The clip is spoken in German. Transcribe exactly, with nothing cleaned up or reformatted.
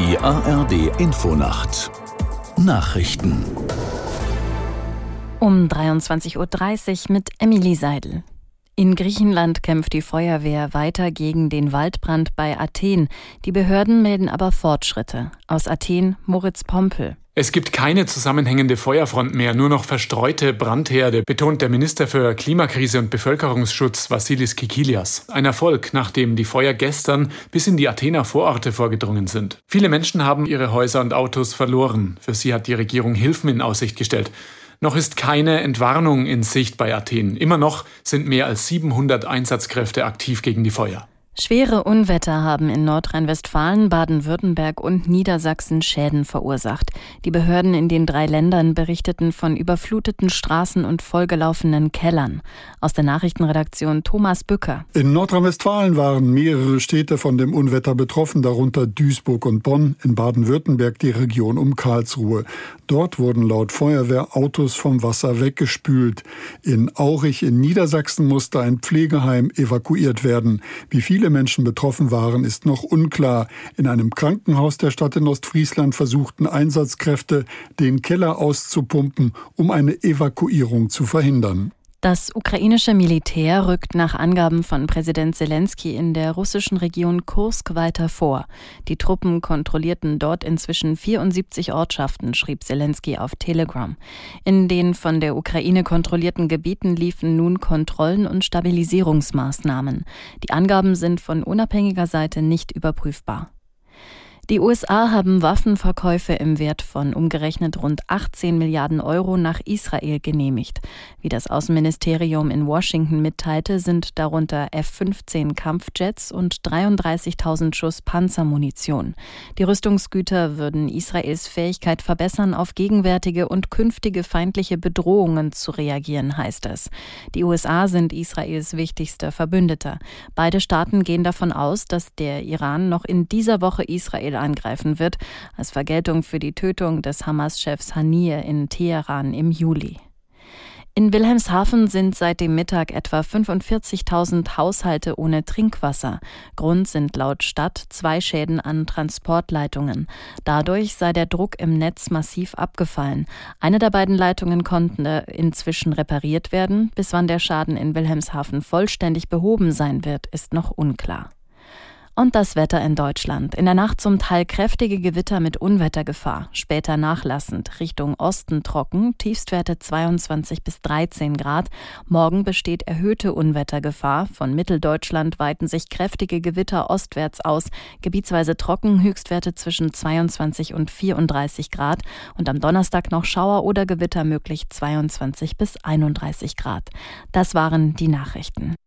Die A R D-Infonacht Nachrichten um dreiundzwanzig Uhr dreißig mit Emily Seidel. In Griechenland kämpft die Feuerwehr weiter gegen den Waldbrand bei Athen. Die Behörden melden aber Fortschritte. Aus Athen Moritz Pompel. Es gibt keine zusammenhängende Feuerfront mehr, nur noch verstreute Brandherde, betont der Minister für Klimakrise und Bevölkerungsschutz Vassilis Kikilias. Ein Erfolg, nachdem die Feuer gestern bis in die Athener Vororte vorgedrungen sind. Viele Menschen haben ihre Häuser und Autos verloren. Für sie hat die Regierung Hilfen in Aussicht gestellt. Noch ist keine Entwarnung in Sicht bei Athen. Immer noch sind mehr als siebenhundert Einsatzkräfte aktiv gegen die Feuer. Schwere Unwetter haben in Nordrhein-Westfalen, Baden-Württemberg und Niedersachsen Schäden verursacht. Die Behörden in den drei Ländern berichteten von überfluteten Straßen und vollgelaufenen Kellern. Aus der Nachrichtenredaktion Thomas Bücker. In Nordrhein-Westfalen waren mehrere Städte von dem Unwetter betroffen, darunter Duisburg und Bonn, in Baden-Württemberg die Region um Karlsruhe. Dort wurden laut Feuerwehr Autos vom Wasser weggespült. In Aurich in Niedersachsen musste ein Pflegeheim evakuiert werden. Wie viele Menschen betroffen waren, ist noch unklar. In einem Krankenhaus der Stadt in Ostfriesland versuchten Einsatzkräfte, den Keller auszupumpen, um eine Evakuierung zu verhindern. Das ukrainische Militär rückt nach Angaben von Präsident Selenskyj in der russischen Region Kursk weiter vor. Die Truppen kontrollierten dort inzwischen vierundsiebzig Ortschaften, schrieb Selenskyj auf Telegram. In den von der Ukraine kontrollierten Gebieten liefen nun Kontrollen und Stabilisierungsmaßnahmen. Die Angaben sind von unabhängiger Seite nicht überprüfbar. Die U S A haben Waffenverkäufe im Wert von umgerechnet rund achtzehn Milliarden Euro nach Israel genehmigt. Wie das Außenministerium in Washington mitteilte, sind darunter F fünfzehn Kampfjets und dreiunddreißigtausend Schuss Panzermunition. Die Rüstungsgüter würden Israels Fähigkeit verbessern, auf gegenwärtige und künftige feindliche Bedrohungen zu reagieren, heißt es. Die U S A sind Israels wichtigster Verbündeter. Beide Staaten gehen davon aus, dass der Iran noch in dieser Woche Israel angreifen wird, als Vergeltung für die Tötung des Hamas-Chefs Haniyeh in Teheran im Juli. In Wilhelmshaven sind seit dem Mittag etwa fünfundvierzigtausend Haushalte ohne Trinkwasser. Grund sind laut Stadt zwei Schäden an Transportleitungen. Dadurch sei der Druck im Netz massiv abgefallen. Eine der beiden Leitungen konnte inzwischen repariert werden. Bis wann der Schaden in Wilhelmshaven vollständig behoben sein wird, ist noch unklar. Und das Wetter in Deutschland. In der Nacht zum Teil kräftige Gewitter mit Unwettergefahr. Später nachlassend. Richtung Osten trocken. Tiefstwerte zweiundzwanzig bis dreizehn Grad. Morgen besteht erhöhte Unwettergefahr. Von Mitteldeutschland weiten sich kräftige Gewitter ostwärts aus. Gebietsweise trocken. Höchstwerte zwischen zweiundzwanzig und vierunddreißig Grad. Und am Donnerstag noch Schauer oder Gewitter möglich zweiundzwanzig bis einunddreißig Grad. Das waren die Nachrichten.